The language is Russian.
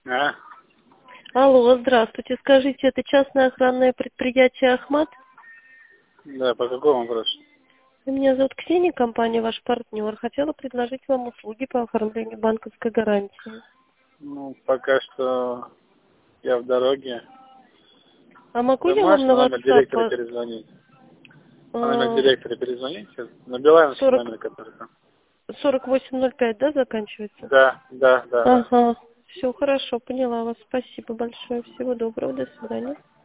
А? Алло, здравствуйте. Скажите, это частное охранное предприятие «Ахмат»? Да, по какому вопросу? Меня зовут Ксения, компания «Ваш партнер». Хотела предложить вам услуги по оформлению банковской гарантии. Ну, пока что я в дороге. А могу Ты я можешь вам на на номер WhatsApp директора перезвонить? На номер директора перезвонить? На Билайновский 40, номер, который там. 4805, да, заканчивается? Да. Ага, все хорошо, поняла вас. Спасибо большое. Всего доброго, до свидания.